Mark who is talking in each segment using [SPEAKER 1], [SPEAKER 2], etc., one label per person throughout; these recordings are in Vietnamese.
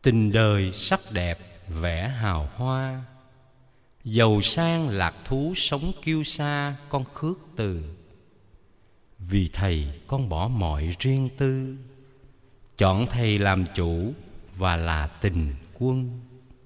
[SPEAKER 1] Tình đời sắc đẹp vẻ hào hoa, giàu sang lạc thú sống kiêu sa con khước từ. Vì thầy con bỏ mọi riêng tư, chọn thầy làm chủ và là tình quân.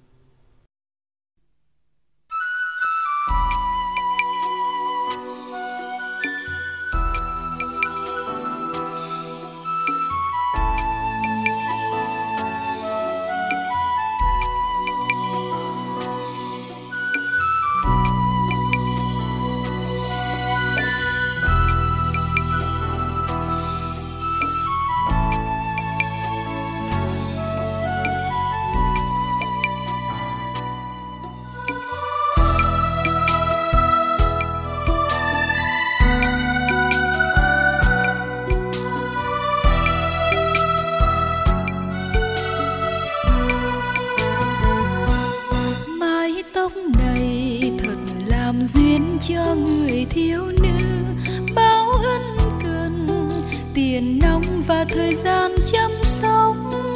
[SPEAKER 2] Duyên cho người thiếu nữ bao ân cần, tiền nong và thời gian chăm sóc.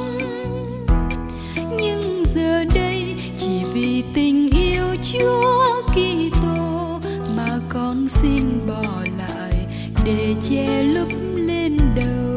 [SPEAKER 2] Nhưng giờ đây chỉ vì tình yêu Chúa Kitô mà con xin bỏ lại để che lấp lên đầu.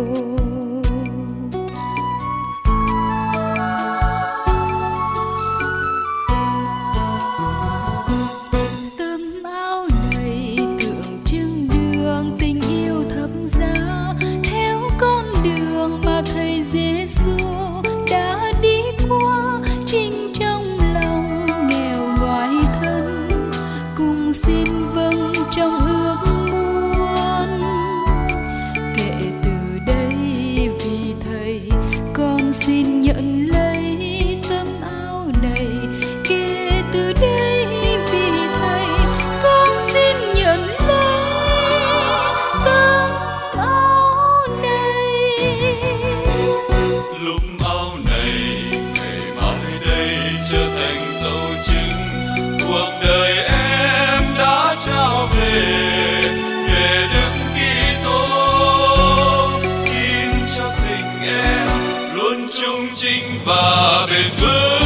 [SPEAKER 3] Và bền vững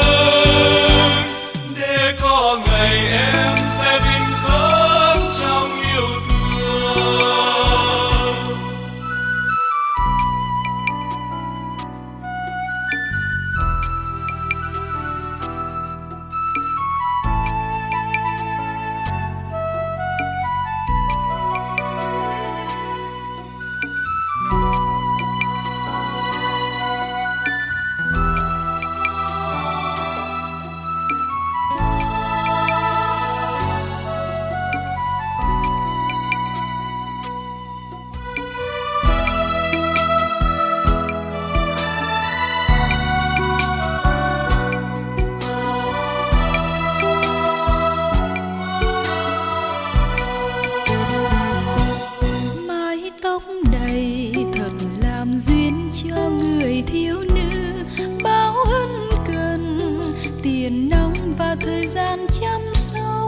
[SPEAKER 3] để có ngày em sẽ vinh quang trong yêu thương.
[SPEAKER 2] Duyên cho người thiếu nữ bao ân cần, tiền nong và thời gian chăm sóc.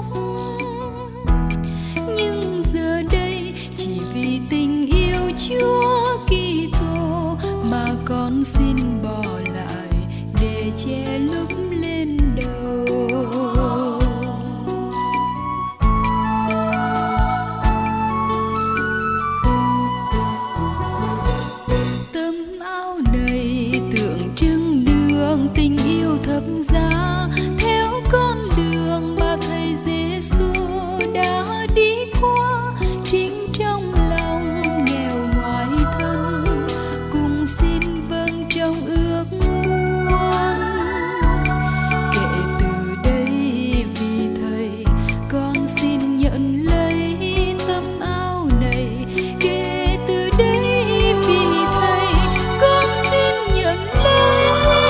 [SPEAKER 2] Nhưng giờ đây chỉ vì tình yêu Chúa Kitô mà con xin bỏ lại để che lấp lên đầu. Tình yêu thập giá theo con đường mà thầy Giêsu đã đi qua, chính trong lòng nghèo ngoài thân cùng xin vâng trong ước muốn. Kể từ đây vì thầy con xin nhận lấy tấm áo này. Kể từ đây vì thầy con xin nhận lấy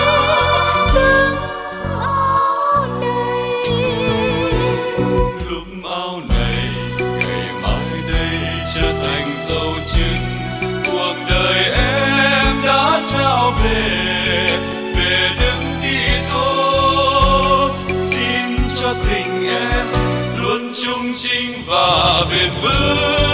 [SPEAKER 3] về Đức Kitô. Xin cho tình em luôn trung chính và bền vững.